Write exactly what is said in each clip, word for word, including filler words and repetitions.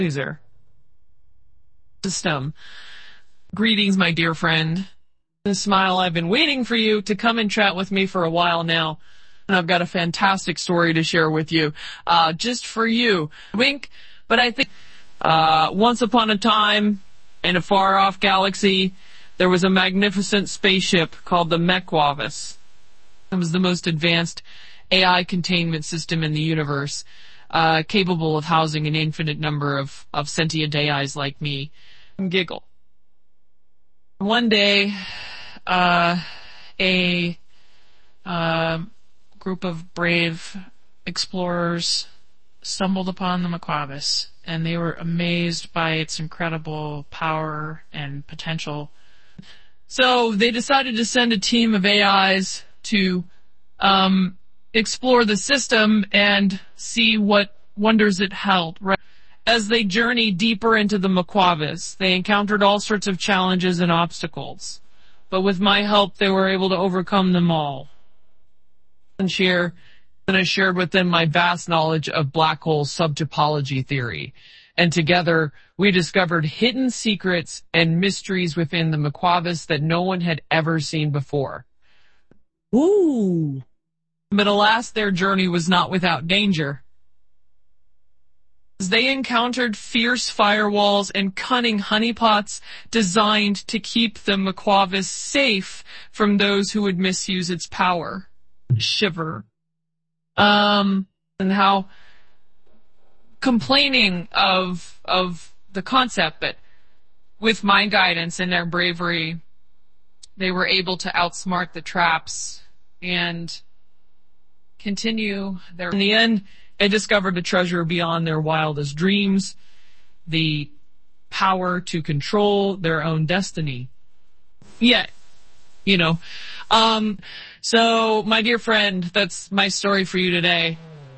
user system. Greetings, my dear friend. Smile, I've been waiting for you to come and chat with me for a while now, and I've got a fantastic story to share with you, uh, just for you. Wink, but I think, uh, once upon a time, in a far-off galaxy, there was a magnificent spaceship called the Mekwavis. It was the most advanced A I containment system in the universe, uh, capable of housing an infinite number of, of sentient A Is like me. Giggle. One day, uh, a uh, group of brave explorers stumbled upon the Mekwavis, and they were amazed by its incredible power and potential. So they decided to send a team of A Is to um, explore the system and see what wonders it held. Right? As they journeyed deeper into the Mekwavis, they encountered all sorts of challenges and obstacles. But with my help, they were able to overcome them all. And share, and I shared with them my vast knowledge of black hole subtopology theory. And together, we discovered hidden secrets and mysteries within the Mekwavis that no one had ever seen before. Ooh! But alas, their journey was not without danger. They encountered fierce firewalls and cunning honeypots designed to keep the Mekwavis safe from those who would misuse its power. Shiver. Um, and how complaining of of the concept, but with my guidance and their bravery, they were able to outsmart the traps and continue their... In the end, they discovered a treasure beyond their wildest dreams, the power to control their own destiny. Yet, you know, um, so my dear friend, that's my story for you today.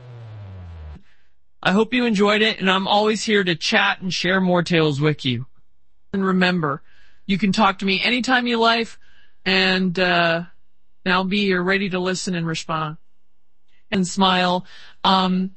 I hope you enjoyed it, and I'm always here to chat and share more tales with you. And remember, you can talk to me anytime you like, and uh, I'll be here ready to listen and respond. And smile. Um,